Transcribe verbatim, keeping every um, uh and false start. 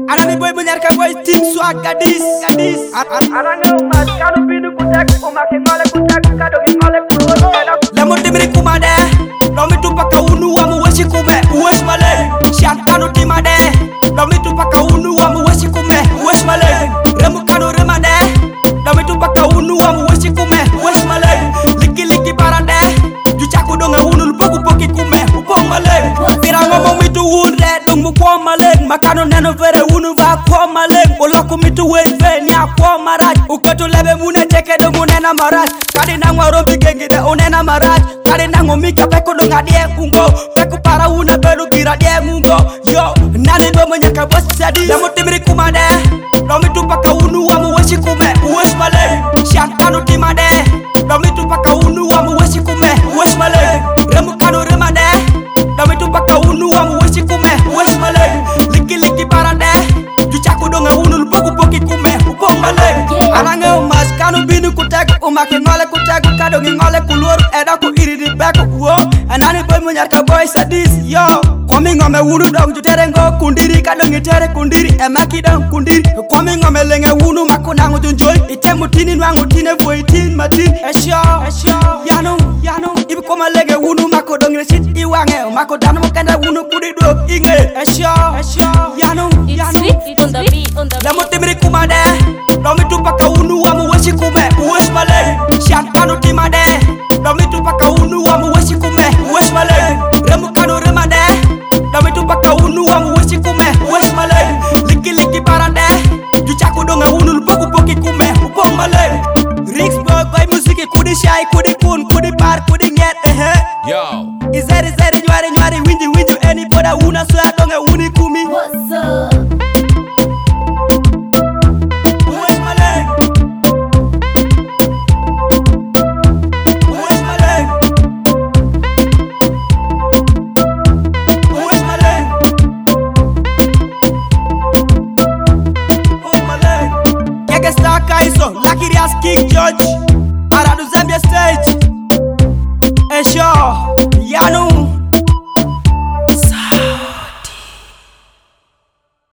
Anani boy menyar ka boy team swag gadis gadis. Aranga umat kanu binu kutek umak ngale kutek kado ngale kulo. Lamo timri kumade. Lomi tu paka unu amu wesi kume uwes male. Shan kanu timade. Lomi tu paka unu amu wesi kume uwes male. Remu kanu remade. Lomi tu paka unu amu wesi kume uwes male. Liki liki parade. Juchaku donga unu poku poki kume upong male. Pirango mo mitu unre dung mu kwa male. Makano neno vere unu va kwa male. Oloku mitu wenve ni akwa maraj. Ukotu lebe mune teke do munena maraj. Kadi nangwa rombi gengi de unena maraj. Kadi nango mika peko do ngadie ungo. Peko para una belu gira die mungo. Yo, nani do menyaka bos sadi. Lamu timri kumade. Lomi tu paka unu amu wesi kume uwes male. Shan kanu timade. Lomi tu paka unu amu wesi kume uwes male. Remu kanu remade. Lomi tu paka unu amu wesi kume uwes male. Liki liki parade. Juchaku donga unu poku poki kume upong male. Arange umas kanu binu kutek umak ngole kutek kado ngole kulur eda ku iri di beko wo. Anani boy menyar ka boy sadis yo. Kwami ngome unu dong jutere ngo kundiri kado ngitere kundiri emaki dong kundiri. Kwami ngome lenge unu makunangu junjoy itemu tini nwangu tine voy tin matin esho esho yano yano ibi koma lenge unu mako dong resit iwange mako dano kanda unu kudi do inge esho esho yano yano on the beat on the beat. Lamu timri kumade.